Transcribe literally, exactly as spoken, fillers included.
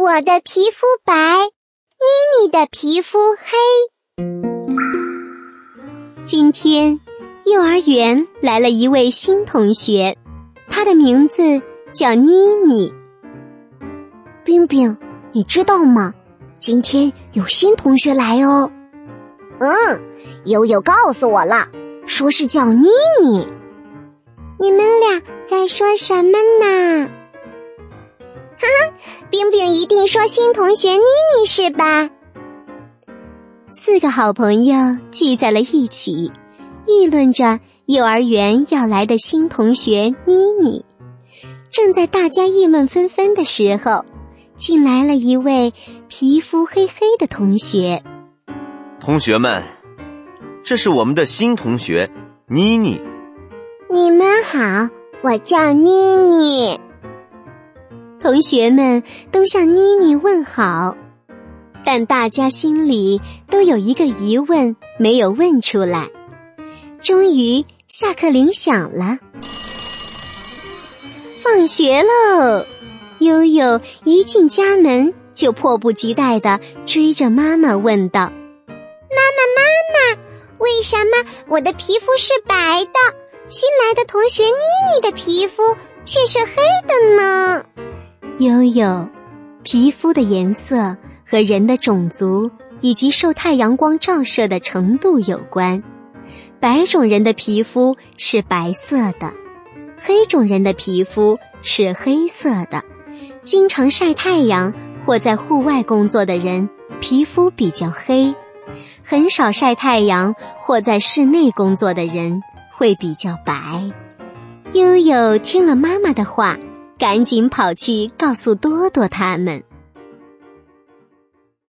我的皮肤白，妮妮的皮肤黑。 今天幼儿园来了一位新同学，她的名字叫妮妮。 冰冰，你知道吗？今天有新同学来哦。 嗯，悠悠告诉我了，说是叫妮妮。 你们俩在说什么呢？ 哈哈，冰冰一定说新同学妮妮是吧？ 四个好朋友聚在了一起，议论着幼儿园要来的新同学妮妮。正在大家议论纷纷的时候，进来了一位皮肤黑黑的同学。 同学们，这是我们的新同学妮妮。 你们好，我叫妮妮。 同学们都向妮妮问好，但大家心里都有一个疑问没有问出来。终于下课铃响了，放学喽！悠悠一进家门就迫不及待地追着妈妈问道：妈妈妈妈妈，为什么我的皮肤是白的，新来的同学妮妮的皮肤却是黑的呢？ 悠悠，皮肤的颜色和人的种族以及受太阳光照射的程度有关。白种人的皮肤是白色的，黑种人的皮肤是黑色的。经常晒太阳或在户外工作的人皮肤比较黑，很少晒太阳或在室内工作的人会比较白。悠悠听了妈妈的话，赶紧跑去告诉多多他们。